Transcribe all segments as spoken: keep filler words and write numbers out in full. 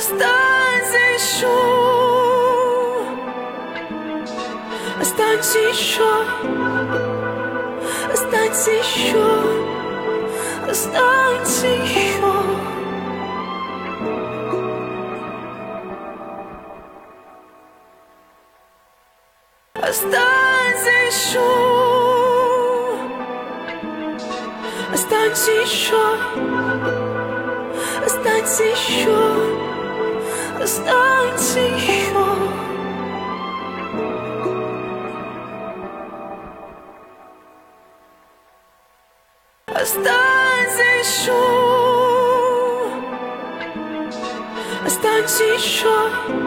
Осталось еще, останься еще, останься еще, останься еще. Останься еще, останься еще, останься еще, останься еще. Останься еще, останься еще,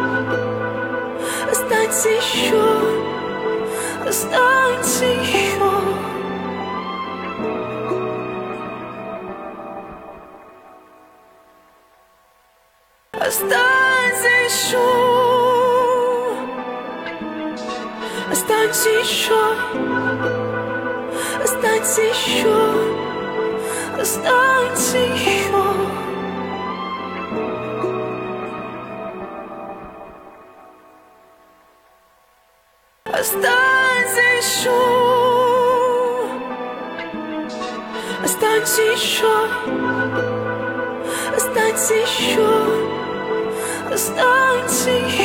останься еще, останься еще. Останься еще, останься еще, останься еще, останься еще. Останься еще, останься еще, останься еще, останься еще.